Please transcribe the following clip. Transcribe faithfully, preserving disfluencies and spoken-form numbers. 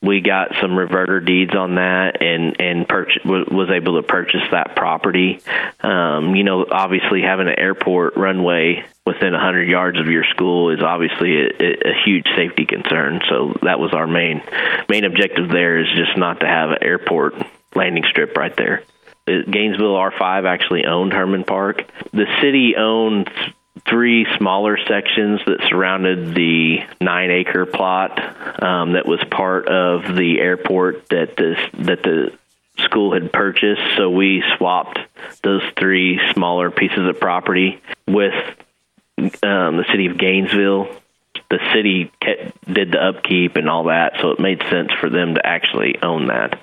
we got some reverter deeds on that and and purchase, was able to purchase that property. Um, you know, obviously having an airport runway within one hundred yards of your school is obviously a, a huge safety concern. So that was our main main objective there, is just not to have an airport landing strip right there. Gainesville R five actually owned Herman Park. The city owned three smaller sections that surrounded the nine-acre plot um, that was part of the airport that the, that the school had purchased. So we swapped those three smaller pieces of property with um, the city of Gainesville. The city kept, did the upkeep and all that, so it made sense for them to actually own that.